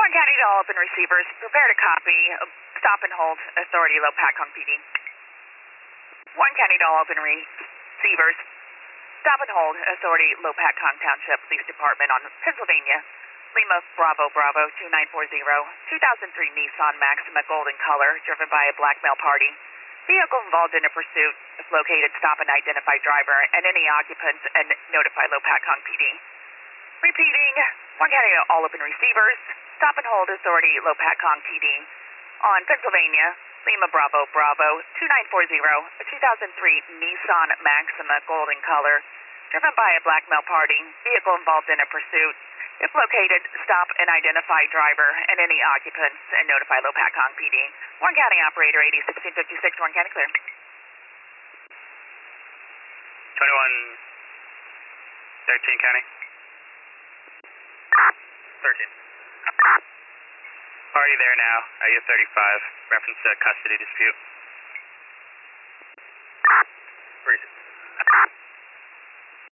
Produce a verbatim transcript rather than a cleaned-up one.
Warren County to all open receivers. Prepare to copy. Stop and hold. Authority, Low Patcon P D. Warren County to all open receivers. Stop and hold. Authority, Low Patcon Township Police Department on Pennsylvania. Lima Bravo Bravo two nine four zero. two thousand three Nissan Maxima golden color, driven by a black male party. Vehicle involved in a pursuit. If located, stop and identify driver and any occupants and notify Low Patcon P D. Repeating, Warren County to all open receivers. Stop and hold. Authority, Low Patcon P D. On Pennsylvania, Lima Bravo Bravo two nine four zero. A two thousand three Nissan Maxima golden color, driven by a black male party. Vehicle involved in a pursuit. If located, stop and identify driver and any occupants and notify Low Patcon P D. Warren County operator eighty sixteen fifty-six, Warren County clear. twenty-one thirteen County. thirteen. Party there now, I U thirty-five, reference to custody dispute.